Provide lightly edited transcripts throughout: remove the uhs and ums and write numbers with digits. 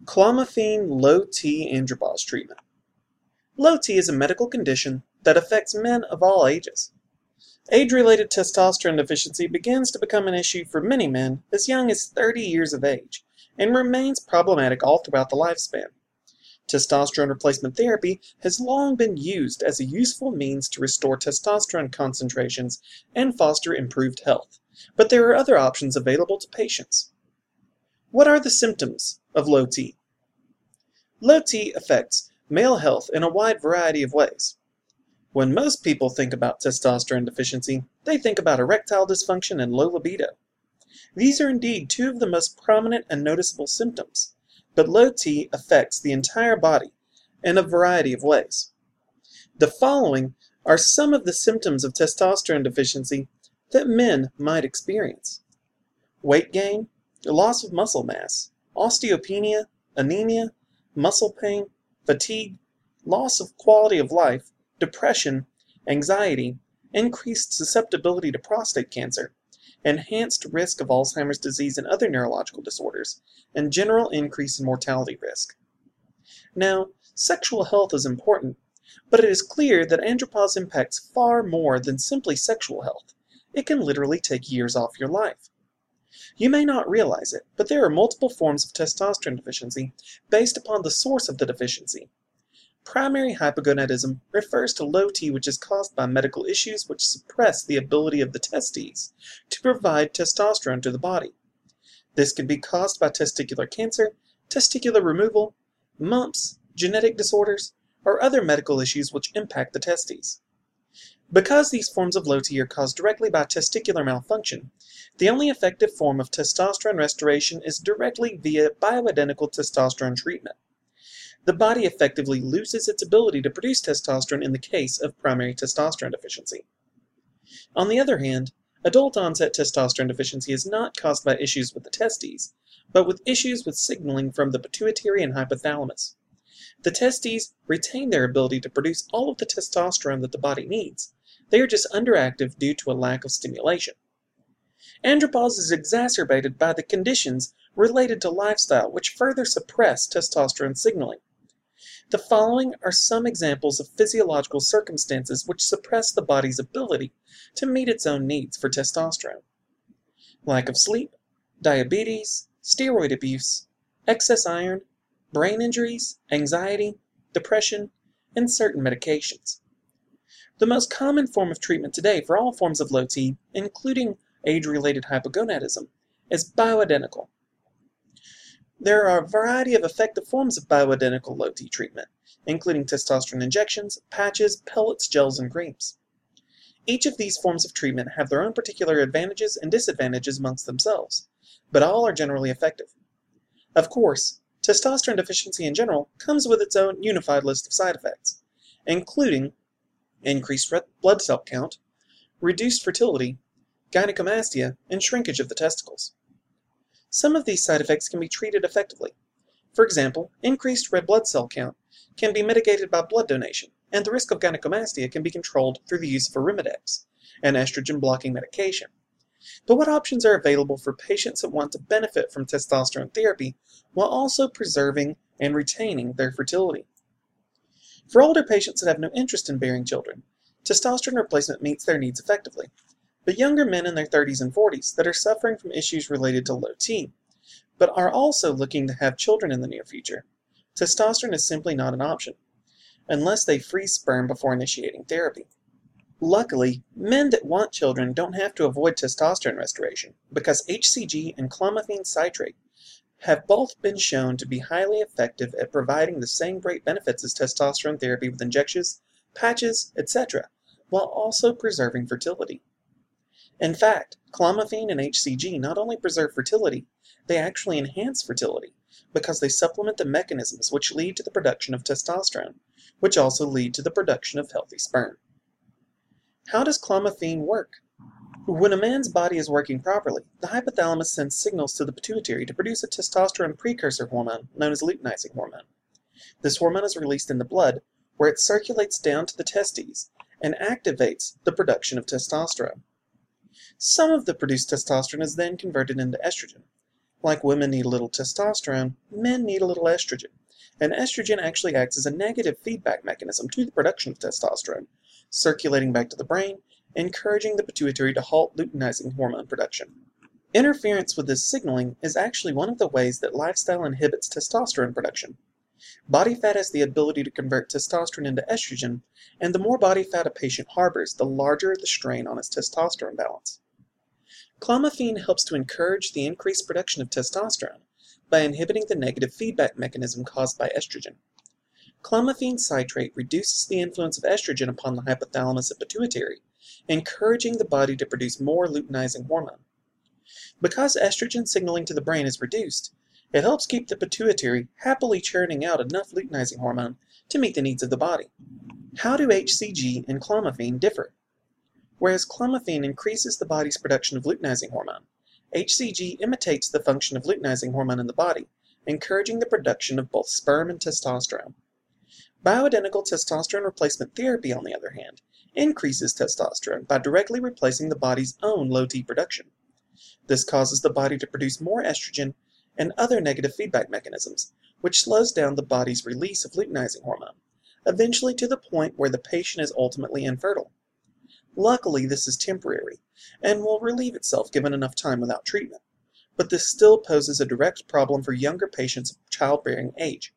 Clomiphene low-T andropause treatment. Low-T is a medical condition that affects men of all ages. Age-related testosterone deficiency begins to become an issue for many men as young as 30 years of age and remains problematic all throughout the lifespan. Testosterone replacement therapy has long been used as a useful means to restore testosterone concentrations and foster improved health, but there are other options available to patients. What are the symptoms of low-T? Low-T affects male health in a wide variety of ways. When most people think about testosterone deficiency, they think about erectile dysfunction and low libido. These are indeed two of the most prominent and noticeable symptoms, but low-T affects the entire body in a variety of ways. The following are some of the symptoms of testosterone deficiency that men might experience: weight gain, loss of muscle mass, osteopenia, anemia, muscle pain, fatigue, loss of quality of life, depression, anxiety, increased susceptibility to prostate cancer, enhanced risk of Alzheimer's disease and other neurological disorders, and general increase in mortality risk. Now, sexual health is important, but it is clear that andropause impacts far more than simply sexual health. It can literally take years off your life. You may not realize it, but there are multiple forms of testosterone deficiency based upon the source of the deficiency. Primary hypogonadism refers to low-T which is caused by medical issues which suppress the ability of the testes to provide testosterone to the body. This can be caused by testicular cancer, testicular removal, mumps, genetic disorders, or other medical issues which impact the testes. Because these forms of low-T are caused directly by testicular malfunction, the only effective form of testosterone restoration is directly via bioidentical testosterone treatment. The body effectively loses its ability to produce testosterone in the case of primary testosterone deficiency. On the other hand, adult-onset testosterone deficiency is not caused by issues with the testes, but with issues with signaling from the pituitary and hypothalamus. The testes retain their ability to produce all of the testosterone that the body needs. They are just underactive due to a lack of stimulation. Andropause is exacerbated by the conditions related to lifestyle which further suppress testosterone signaling. The following are some examples of physiological circumstances which suppress the body's ability to meet its own needs for testosterone: lack of sleep, diabetes, steroid abuse, excess iron, brain injuries, anxiety, depression, and certain medications. The most common form of treatment today for all forms of low-T, including age-related hypogonadism, is bioidentical. There are a variety of effective forms of bioidentical low-T treatment, including testosterone injections, patches, pellets, gels, and creams. Each of these forms of treatment have their own particular advantages and disadvantages amongst themselves, but all are generally effective. Of course, testosterone deficiency in general comes with its own unified list of side effects, including increased red blood cell count, reduced fertility, gynecomastia, and shrinkage of the testicles. Some of these side effects can be treated effectively. For example, increased red blood cell count can be mitigated by blood donation, and the risk of gynecomastia can be controlled through the use of Arimidex, an estrogen-blocking medication. But what options are available for patients that want to benefit from testosterone therapy while also preserving and retaining their fertility? For older patients that have no interest in bearing children, testosterone replacement meets their needs effectively. But younger men in their 30s and 40s that are suffering from issues related to low-T, but are also looking to have children in the near future, testosterone is simply not an option, unless they freeze sperm before initiating therapy. Luckily, men that want children don't have to avoid testosterone restoration, because HCG and clomiphene citrate have both been shown to be highly effective at providing the same great benefits as testosterone therapy with injections, patches, etc., while also preserving fertility. In fact, clomiphene and HCG not only preserve fertility, they actually enhance fertility, because they supplement the mechanisms which lead to the production of testosterone, which also lead to the production of healthy sperm. How does clomiphene work? When a man's body is working properly, the hypothalamus sends signals to the pituitary to produce a testosterone precursor hormone known as luteinizing hormone. This hormone is released in the blood, where it circulates down to the testes and activates the production of testosterone. Some of the produced testosterone is then converted into estrogen, Like women need a little testosterone, men need a little estrogen. And estrogen actually acts as a negative feedback mechanism to the production of testosterone, circulating back to the brain, encouraging the pituitary to halt luteinizing hormone production. Interference with this signaling is actually one of the ways that lifestyle inhibits testosterone production. Body fat has the ability to convert testosterone into estrogen, and the more body fat a patient harbors, the larger the strain on its testosterone balance. Clomiphene helps to encourage the increased production of testosterone by inhibiting the negative feedback mechanism caused by estrogen. Clomiphene citrate reduces the influence of estrogen upon the hypothalamus and pituitary, encouraging the body to produce more luteinizing hormone. Because estrogen signaling to the brain is reduced, it helps keep the pituitary happily churning out enough luteinizing hormone to meet the needs of the body. How do HCG and clomiphene differ? Whereas clomiphene increases the body's production of luteinizing hormone, HCG imitates the function of luteinizing hormone in the body, encouraging the production of both sperm and testosterone. Bioidentical testosterone replacement therapy, on the other hand, increases testosterone by directly replacing the body's own low T production. This causes the body to produce more estrogen and other negative feedback mechanisms, which slows down the body's release of luteinizing hormone, eventually to the point where the patient is ultimately infertile. Luckily, this is temporary, and will relieve itself given enough time without treatment, but this still poses a direct problem for younger patients of childbearing age.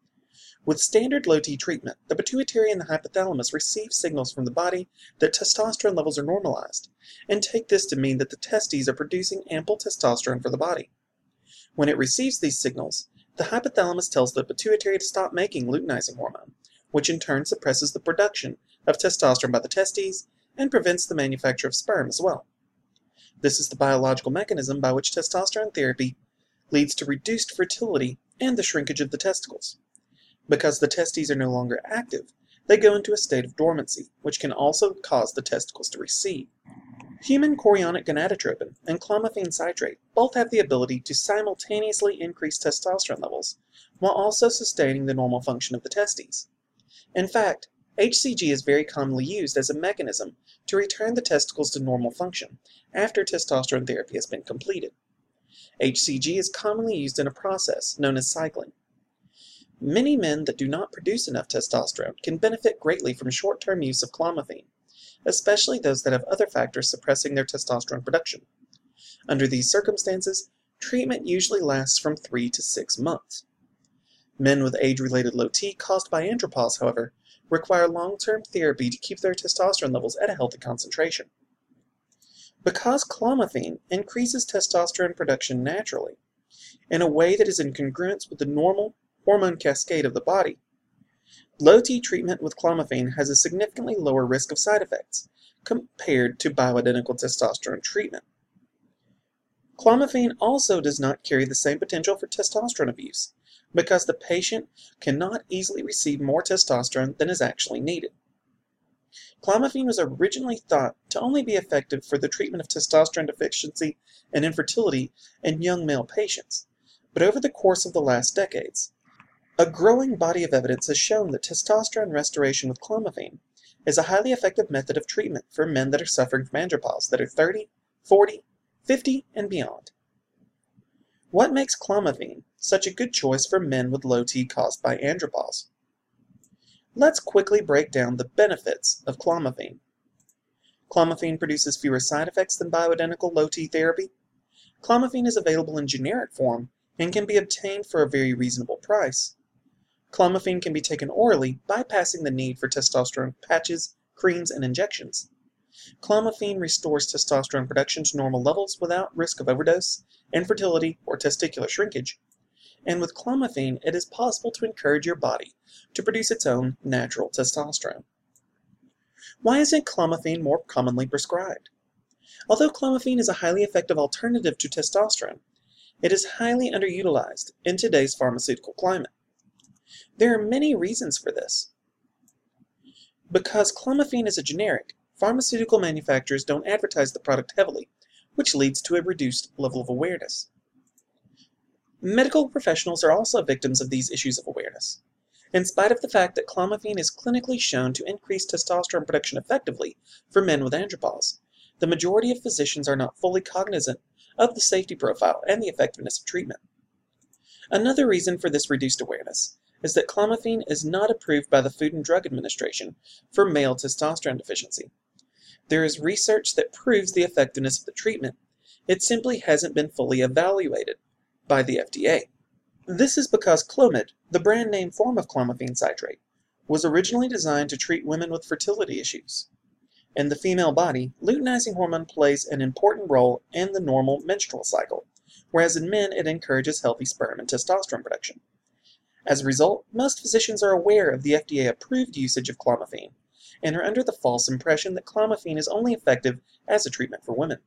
With standard low T treatment, the pituitary and the hypothalamus receive signals from the body that testosterone levels are normalized, and take this to mean that the testes are producing ample testosterone for the body. When it receives these signals, the hypothalamus tells the pituitary to stop making luteinizing hormone, which in turn suppresses the production of testosterone by the testes and prevents the manufacture of sperm as well. This is the biological mechanism by which testosterone therapy leads to reduced fertility and the shrinkage of the testicles. Because the testes are no longer active, they go into a state of dormancy, which can also cause the testicles to recede. Human chorionic gonadotropin and clomiphene citrate both have the ability to simultaneously increase testosterone levels, while also sustaining the normal function of the testes. In fact, HCG is very commonly used as a mechanism to return the testicles to normal function after testosterone therapy has been completed. HCG is commonly used in a process known as cycling. Many men that do not produce enough testosterone can benefit greatly from short-term use of clomiphene, especially those that have other factors suppressing their testosterone production. Under these circumstances, treatment usually lasts from 3 to 6 months. Men with age-related low T caused by andropause, however, require long-term therapy to keep their testosterone levels at a healthy concentration. Because clomiphene increases testosterone production naturally, in a way that is in congruence with the normal hormone cascade of the body, low T treatment with clomiphene has a significantly lower risk of side effects compared to bioidentical testosterone treatment. Clomiphene also does not carry the same potential for testosterone abuse, because the patient cannot easily receive more testosterone than is actually needed. Clomiphene was originally thought to only be effective for the treatment of testosterone deficiency and infertility in young male patients, but over the course of the last decades, a growing body of evidence has shown that testosterone restoration with clomiphene is a highly effective method of treatment for men that are suffering from andropause that are 30, 40, 50, and beyond. What makes clomiphene such a good choice for men with low T caused by andropause? Let's quickly break down the benefits of clomiphene. Clomiphene produces fewer side effects than bioidentical low T therapy. Clomiphene is available in generic form and can be obtained for a very reasonable price. Clomiphene can be taken orally, bypassing the need for testosterone patches, creams, and injections. Clomiphene restores testosterone production to normal levels without risk of overdose, infertility, or testicular shrinkage. And with clomiphene, it is possible to encourage your body to produce its own natural testosterone. Why isn't clomiphene more commonly prescribed? Although clomiphene is a highly effective alternative to testosterone, it is highly underutilized in today's pharmaceutical climate. There are many reasons for this. Because clomiphene is a generic, pharmaceutical manufacturers don't advertise the product heavily, which leads to a reduced level of awareness. Medical professionals are also victims of these issues of awareness. In spite of the fact that clomiphene is clinically shown to increase testosterone production effectively for men with andropause, the majority of physicians are not fully cognizant of the safety profile and the effectiveness of treatment. Another reason for this reduced awareness is that clomiphene is not approved by the Food and Drug Administration for male testosterone deficiency. There is research that proves the effectiveness of the treatment. It simply hasn't been fully evaluated by the FDA. This is because Clomid, the brand name form of clomiphene citrate, was originally designed to treat women with fertility issues. In the female body, luteinizing hormone plays an important role in the normal menstrual cycle, whereas in men it encourages healthy sperm and testosterone production. As a result, most physicians are aware of the FDA-approved usage of clomiphene and are under the false impression that clomiphene is only effective as a treatment for women.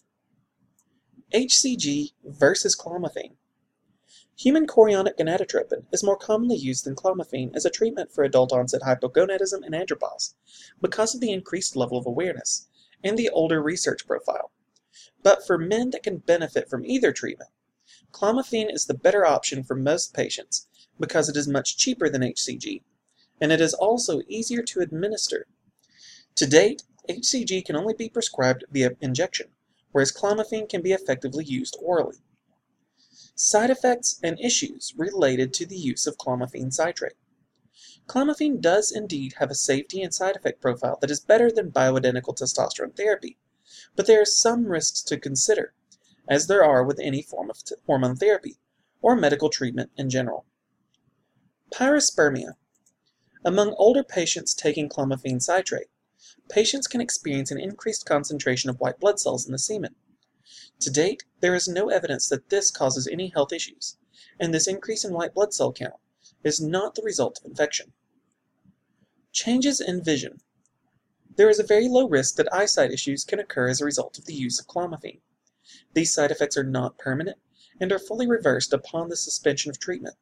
HCG versus clomiphene. Human chorionic gonadotropin is more commonly used than clomiphene as a treatment for adult-onset hypogonadism and andropause because of the increased level of awareness and the older research profile. But for men that can benefit from either treatment, clomiphene is the better option for most patients because it is much cheaper than HCG, and it is also easier to administer. To date, HCG can only be prescribed via injection, whereas clomiphene can be effectively used orally. Side effects and issues related to the use of clomiphene citrate. Clomiphene does indeed have a safety and side effect profile that is better than bioidentical testosterone therapy, but there are some risks to consider, as there are with any form of hormone therapy or medical treatment in general. Pyrospermia. Among older patients taking clomiphene citrate, patients can experience an increased concentration of white blood cells in the semen. To date, there is no evidence that this causes any health issues, and this increase in white blood cell count is not the result of infection. Changes in vision. There is a very low risk that eyesight issues can occur as a result of the use of clomiphene. These side effects are not permanent and are fully reversed upon the suspension of treatment.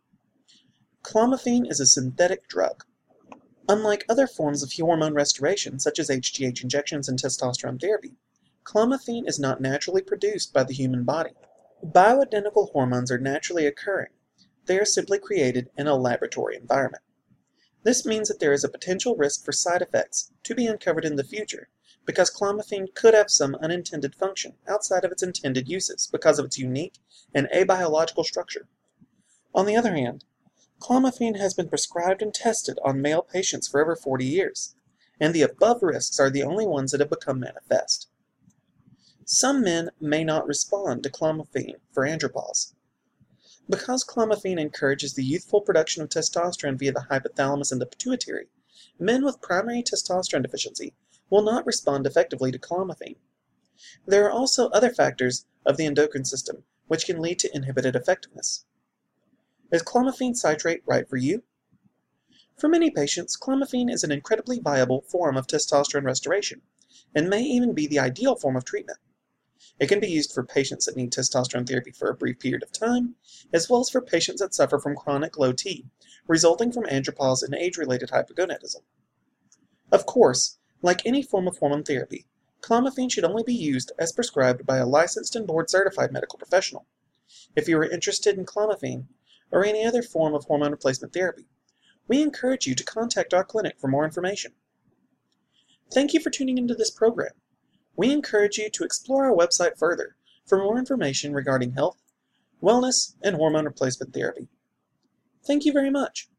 Clomiphene is a synthetic drug. Unlike other forms of hormone restoration, such as HGH injections and testosterone therapy, clomiphene is not naturally produced by the human body. Bioidentical hormones are naturally occurring. They are simply created in a laboratory environment. This means that there is a potential risk for side effects to be uncovered in the future because clomiphene could have some unintended function outside of its intended uses because of its unique and abiological structure. On the other hand, clomiphene has been prescribed and tested on male patients for over 40 years, and the above risks are the only ones that have become manifest. Some men may not respond to clomiphene for andropause. Because clomiphene encourages the youthful production of testosterone via the hypothalamus and the pituitary, men with primary testosterone deficiency will not respond effectively to clomiphene. There are also other factors of the endocrine system which can lead to inhibited effectiveness. Is clomiphene citrate right for you? For many patients, clomiphene is an incredibly viable form of testosterone restoration and may even be the ideal form of treatment. It can be used for patients that need testosterone therapy for a brief period of time, as well as for patients that suffer from chronic low T, resulting from andropause and age-related hypogonadism. Of course, like any form of hormone therapy, clomiphene should only be used as prescribed by a licensed and board-certified medical professional. If you are interested in clomiphene, or any other form of hormone replacement therapy, we encourage you to contact our clinic for more information. Thank you for tuning into this program. We encourage you to explore our website further for more information regarding health, wellness, and hormone replacement therapy. Thank you very much.